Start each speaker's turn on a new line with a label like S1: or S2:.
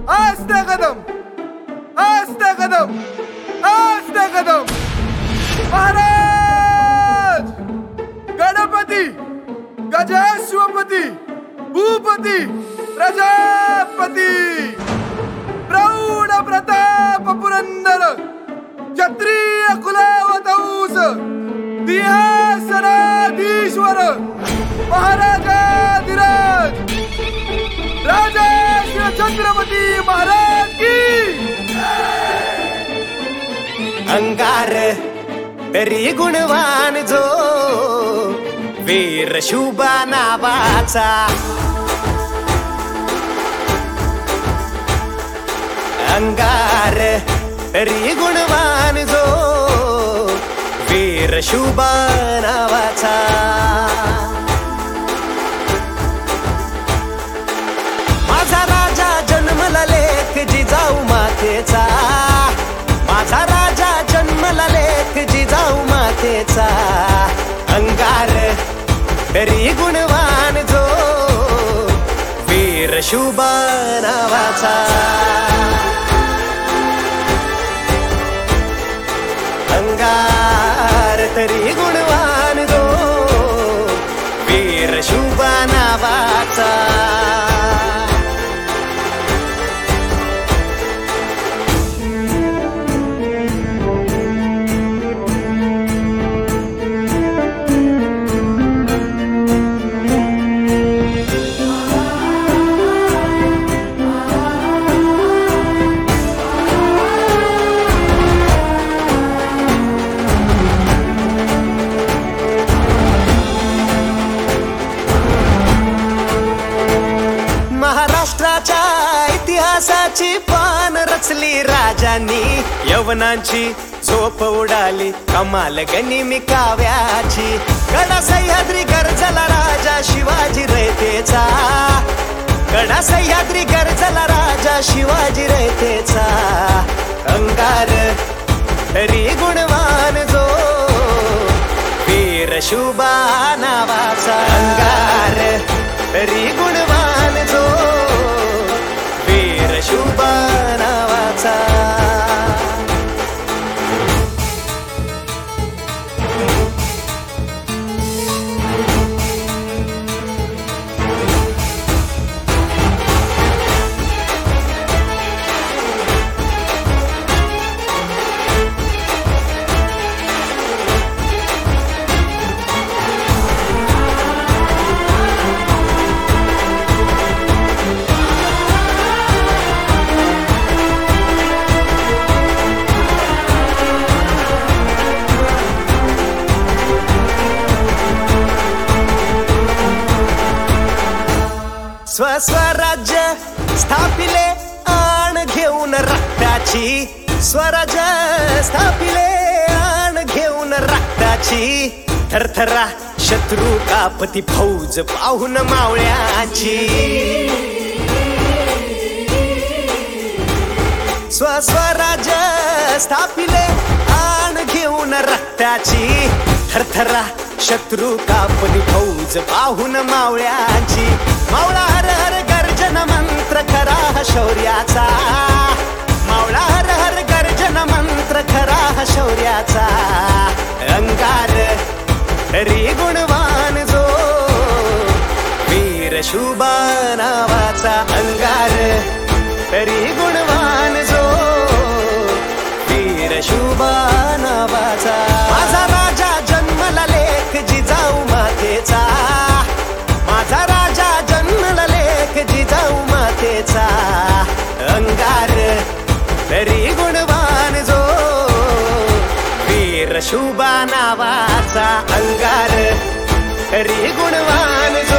S1: आस्ते कदम, आस्ते कदम, आस्ते कदम. महाराज गणपती गजेश्वपती भूपती प्रजापती प्रौढ प्रताप पुरंदर क्षत्रिय कुलावतंस सिंहासनाधीश्वर महाराजाधिराज राजा श्री छत्रपती महाराज की.
S2: अंगार तरी गुणवान जो वीर शुभा नावाचा. अंगार तरी गुणवान जो वीर शुभा नावाचा. माझा राजा जन्मला लेख जिजाऊ मातेचा. माझा राजा जन्मला लेख जिजाऊ मातेचा. अंगार तरी गुणवान जो वीर शुभा नावाचा. अंगार तरी गुणवान जो वीर शुभा नावाचा. महाराष्ट्राच्या इतिहासाची पान रचली राजांनी. यवनांची झोप उडाली कमाल गनिमी काव्याची. गडा सह्याद्री गरजला राजा शिवाजी रयतेचा. गडा सह्याद्री गरजला राजा शिवाजी रयतेचा. अंगार तरी गुणवान जो वीर शुभा नावाचा. अंगार तरी गुणवान जो वीर शुभा नावाचा. स्वस्वराज्य स्थापिले आण घेऊन रक्ताची. स्वराज्य स्थापिले आण घेऊन रक्ताची. थरथरा शत्रू कापती फौज पाहून मावळ्याची. स्वस्वराज्य स्थापिले आण घेऊन रक्ताची. थरथरा शत्रू कापती फौज पाहून मावळ्याची. मावळा हर हर गर्जन मंत्र खरा शौर्याचा. मावळा हर हर गर्जन मंत्र खरा शौर्याचा. अंगार तरी गुणवान जो वीर शुभा नावाचा. अंगार तरी गुणवान जो वीर शुभा नावाचा. माझा राजा जन्मला लेख जिजाऊ मातेचा. माझा राजा जन्मला लेख जिजाऊ मातेचा. अंगार तरी गुणवान जो वीर शुभा नावाचा. अंगार तरी गुणवान जो